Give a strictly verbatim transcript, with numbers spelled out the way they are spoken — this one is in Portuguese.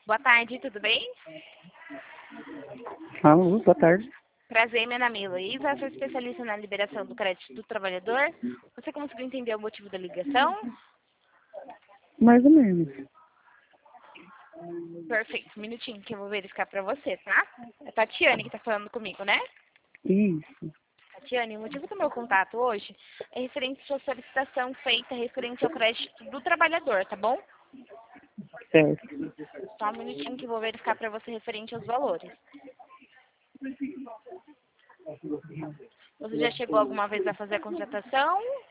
Boa tarde, tudo bem? Alô, boa tarde. Prazer, meu nome é Heloísa, sou especialista na liberação do crédito do trabalhador. Você conseguiu entender o motivo da ligação? Mais ou menos. Perfeito, um minutinho que eu vou verificar pra você, tá? É a Tatiane que tá falando comigo, né? Isso. Tatiane, o motivo do meu contato hoje é referente à sua solicitação feita referente ao crédito do trabalhador, tá bom? Certo. Só um minutinho que eu vou verificar pra você referente aos valores. Você já chegou alguma vez a fazer a contratação?